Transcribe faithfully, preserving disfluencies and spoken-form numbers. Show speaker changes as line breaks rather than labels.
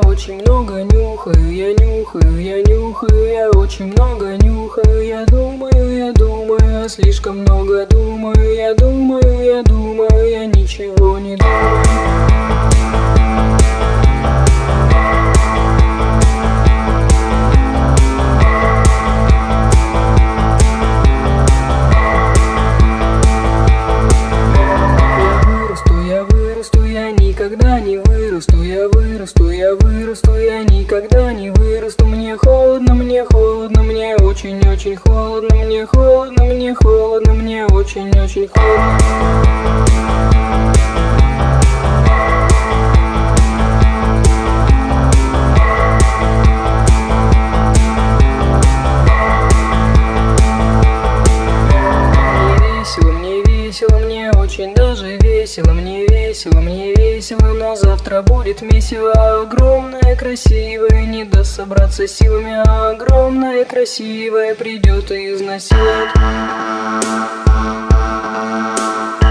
очень много нюхаю, я нюхаю, я нюхаю, я очень много нюхаю. Я думаю, я думаю, я слишком много думаю. Я думаю, я думаю, я ничего не думаю. Никогда не вырасту, я вырасту, я вырасту, я никогда не вырасту. Мне холодно, мне холодно, мне очень-очень холодно, мне холодно, мне холодно, мне очень-очень холодно. Мне очень даже весело, мне весело, мне весело, но завтра будет месиво. Огромное, красивое, не даст собраться силами. Огромное, красивое придет и изнасилует.